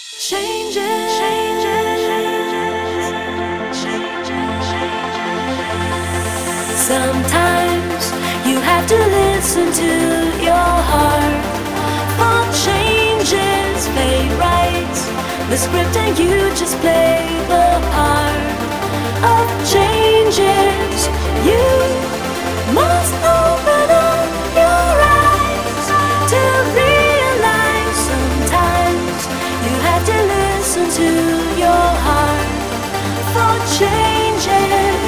Changes. Sometimes you have to listen to your heart. For changes fade right. The script and you just play the part of changes. You must open up your eyes to realize sometimes you have to listen to your heart for changes.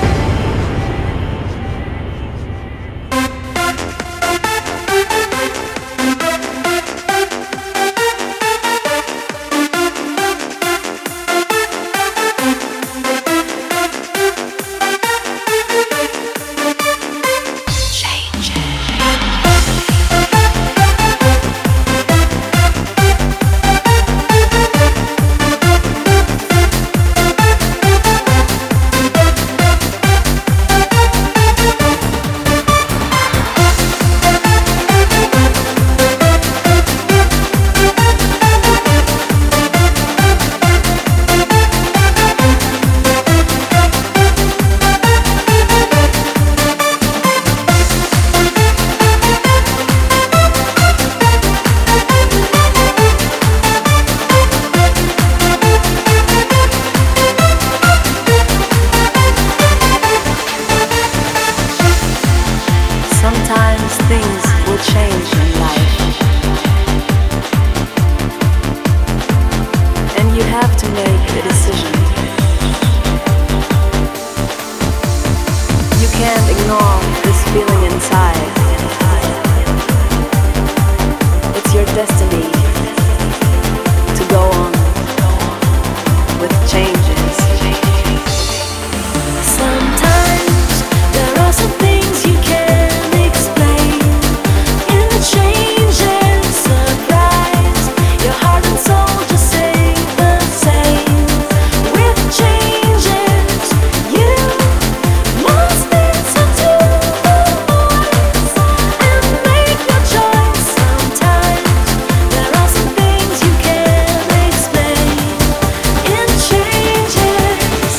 Sometimes things will change in life, and you have to make a decision. You can't ignore this feeling inside. It's your destiny to go on with changes. Sometimes there are some things you can't explain. In the changes, surprise, your heart and soul just say the same. With changes, you must listen to the voice and make your choice. Sometimes there are some things you can't explain. In changes.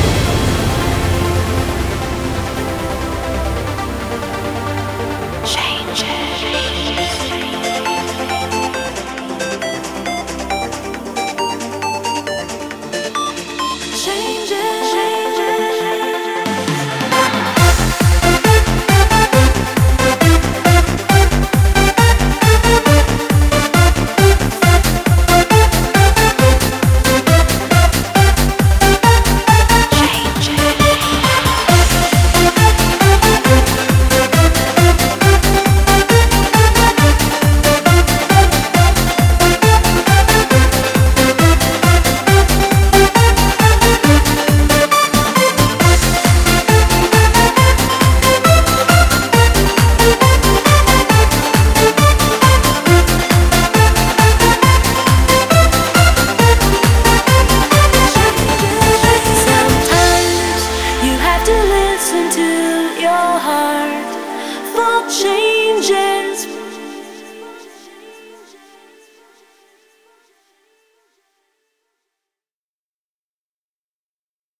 Sometimes you have to listen to your heart for changes.